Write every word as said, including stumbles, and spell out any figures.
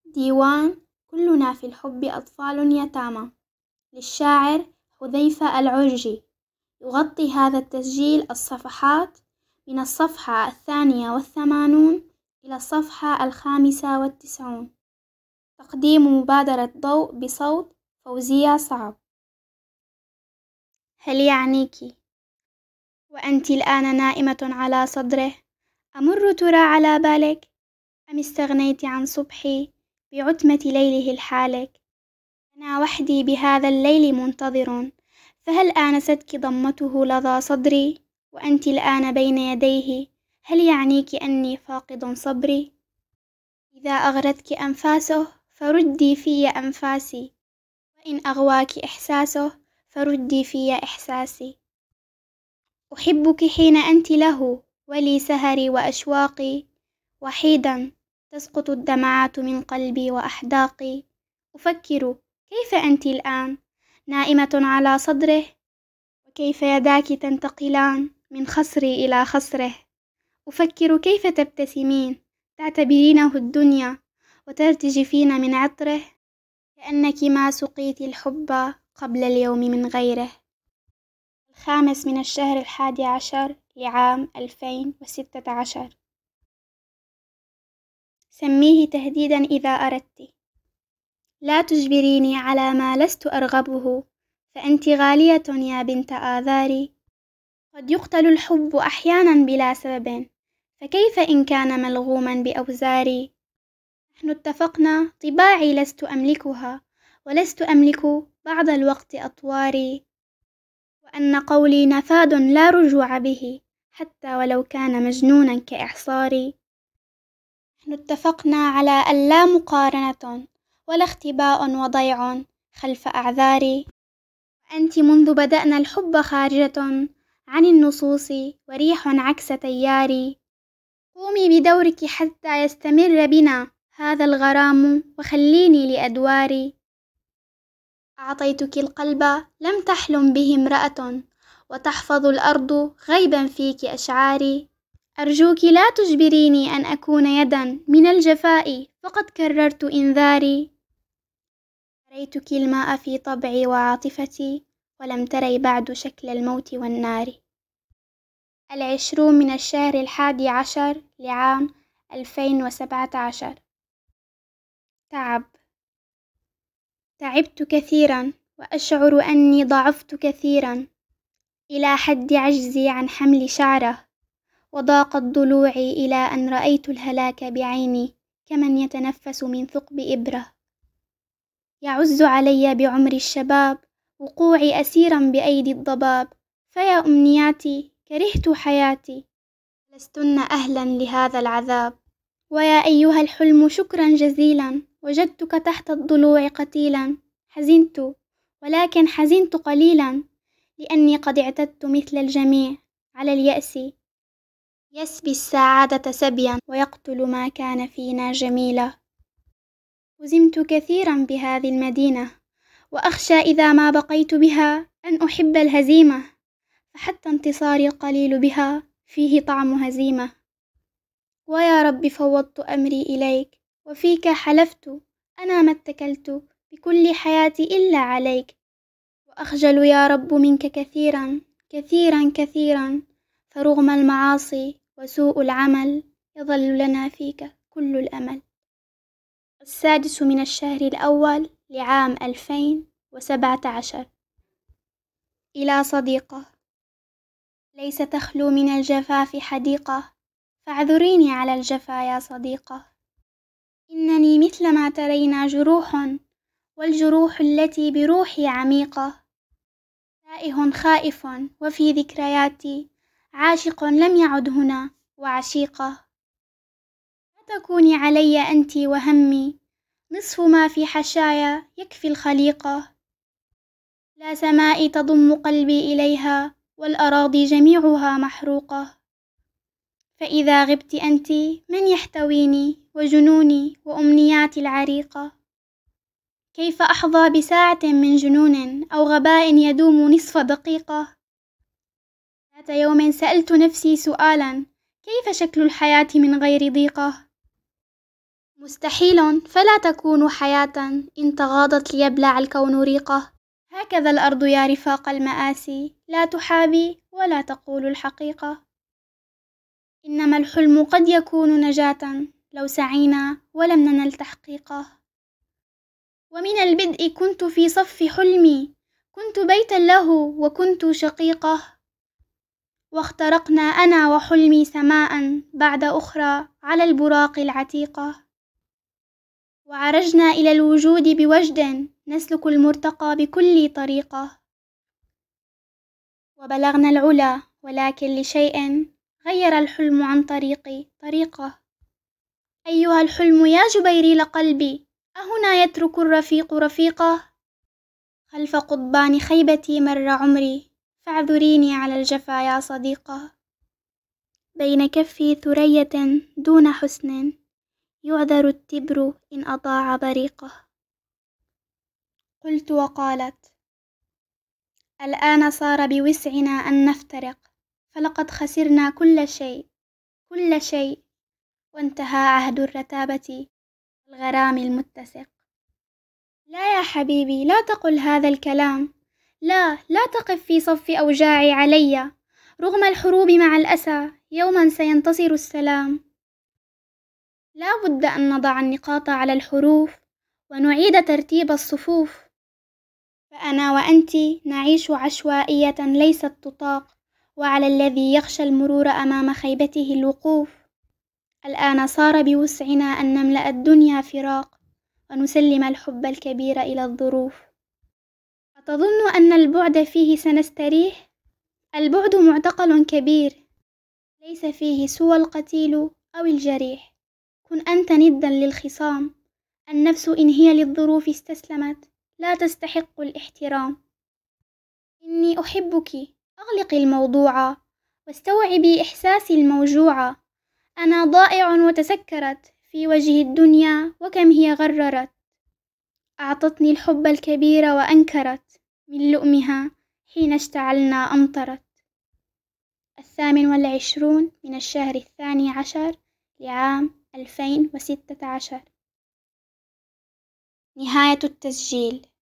ديوان كلنا في الحب أطفال يتامى للشاعر حذيفة العرجي. يغطي هذا التسجيل الصفحات من الصفحة الثانية والثمانون إلى الصفحة الخامسة والتسعون. تقديم مبادرة ضوء بصوت فوزية صعب. هل يعنيك وأنت الآن نائمة على صدره أمر ترى على بالك، أم استغنيت عن صبحي بعتمة ليله الحالك؟ أنا وحدي بهذا الليل منتظر، فهل آنستك ضمته لظى صدري وأنت الآن بين يديه؟ هل يعنيك أني فاقد صبري؟ إذا أغرتك أنفاسه فردي في أنفاسي، وإن أغواك إحساسه فردي في إحساسي. أحبك حين أنت له ولي سهري وأشواقي، وحيدا تسقط الدمعات من قلبي وأحداقي. أفكر كيف أنت الآن نائمة على صدره، وكيف يداك تنتقلان من خصري إلى خصره. أفكر كيف تبتسمين تعتبرينه الدنيا وترتجفين من عطره، كأنك ما سقيت الحب قبل اليوم من غيره. الخامس من الشهر الحادي عشر لعام ألفين وستة عشر. سميه تهديدا إذا أردت، لا تجبريني على ما لست أرغبه، فأنت غالية يا بنت آذاري. قد يقتل الحب أحيانا بلا سبب، فكيف إن كان ملغوما بأوزاري؟ نحن اتفقنا طباعي لست أملكها، ولست أملك بعض الوقت أطواري، وأن قولي نفاد لا رجوع به حتى ولو كان مجنونا كإعصاري. نحن اتفقنا على أن لا مقارنة ولا اختباء وضيع خلف أعذاري، وأنت منذ بدأنا الحب خارجة عن النصوص وريح عكس تياري. قومي بدورك حتى يستمر بنا هذا الغرام، وخليني لأدواري. أعطيتك القلب لم تحلم به امرأة، وتحفظ الأرض غيبا فيك أشعاري. أرجوك لا تجبريني أن أكون يدا من الجفاء، فقد كررت إنذاري. رأيتك الماء في طبعي وعاطفتي، ولم تري بعد شكل الموت والنار. العشرون من الشهر الحادي عشر لعام ألفين وسبعة عشر. تعب. تعبت كثيرا وأشعر أني ضعفت كثيرا إلى حد عجزي عن حمل شعره، وضاقت ضلوعي إلى أن رأيت الهلاك بعيني كمن يتنفس من ثقب إبرة. يعز علي بعمر الشباب وقوعي أسيرا بأيدي الضباب، فيا أمنياتي كرهت حياتي، لستن أهلا لهذا العذاب. ويا أيها الحلم شكرا جزيلا، وجدتك تحت الضلوع قتيلا. حزنت ولكن حزنت قليلا، لأني قد اعتدت مثل الجميع على اليأس، يسبي السعادة سبيا ويقتل ما كان فينا جميلا. هزمت كثيرا بهذه المدينة، وأخشى إذا ما بقيت بها أن أحب الهزيمة، فحتى انتصاري القليل بها فيه طعم هزيمة. ويا رب فوضت أمري إليك، وفيك حلفت أنا ما اتكلت بكل حياتي إلا عليك. وأخجل يا رب منك كثيرا كثيرا كثيرا، فرغم المعاصي وسوء العمل يظل لنا فيك كل الأمل. السادس من الشهر الأول لعام ألفين وسبعة عشر. إلى صديقة. ليس تخلو من الجفاف حديقة، فاعذريني على الجفا يا صديقة. إنني مثل ما ترينا جروح، والجروح التي بروحي عميقة. تائه خائف وفي ذكرياتي عاشق لم يعد هنا وعشيقة. لا تكوني علي أنت وهمي، نصف ما في حشايا يكفي الخليقة. لا سماء تضم قلبي إليها، والأراضي جميعها محروقة. فإذا غبت أنت من يحتويني، وجنوني وأمنياتي العريقة؟ كيف أحظى بساعة من جنون أو غباء يدوم نصف دقيقة؟ ذات يوم سألت نفسي سؤالا: كيف شكل الحياة من غير ضيقة؟ مستحيل فلا تكون حياة إن تغاضت ليبلع الكون ريقه. هكذا الأرض يا رفاق المآسي، لا تحابي ولا تقول الحقيقة. إنما الحلم قد يكون نجاة لو سعينا ولم ننل تحقيقه. ومن البدء كنت في صف حلمي، كنت بيتا له وكنت شقيقه. واخترقنا أنا وحلمي سماء بعد أخرى على البراق العتيقة. وعرجنا إلى الوجود بوجد نسلك المرتقى بكل طريقة. وبلغنا العلا ولكن لشيء غير الحلم عن طريقي طريقه. أيها الحلم يا جبيريل قلبي، أهنا يترك الرفيق رفيقه؟ خلف قضبان خيبتي مر عمري، فاعذريني على الجفا يا صديقه. بين كفي ثرية دون حسن، يعذر التبر إن أضاع بريقه. قلت وقالت: الآن صار بوسعنا أن نفترق، فلقد خسرنا كل شيء كل شيء، وانتهى عهد الرتابة والغرام المتسق. لا يا حبيبي، لا تقل هذا الكلام، لا لا تقف في صف أوجاعي علي. رغم الحروب مع الأسى يوما سينتصر السلام. لا بد أن نضع النقاط على الحروف ونعيد ترتيب الصفوف. فأنا وأنت نعيش عشوائية ليست تطاق، وعلى الذي يخشى المرور أمام خيبته الوقوف. الآن صار بوسعنا أن نملأ الدنيا فراق، ونسلم الحب الكبير إلى الظروف. أتظن أن البعد فيه سنستريح؟ البعد معتقل كبير، ليس فيه سوى القتيل أو الجريح. كن أنت ندا للخصام. النفس إن هي للظروف استسلمت لا تستحق الاحترام. إني أحبك، أغلقي الموضوع واستوعبي إحساسي الموجوع. أنا ضائع وتسكرت في وجه الدنيا، وكم هي غررت. أعطتني الحب الكبير وأنكرت، من لؤمها حين اشتعلنا أمطرت. الثامن والعشرون من الشهر الثاني عشر لعام ألفين وستة عشر. نهاية التسجيل.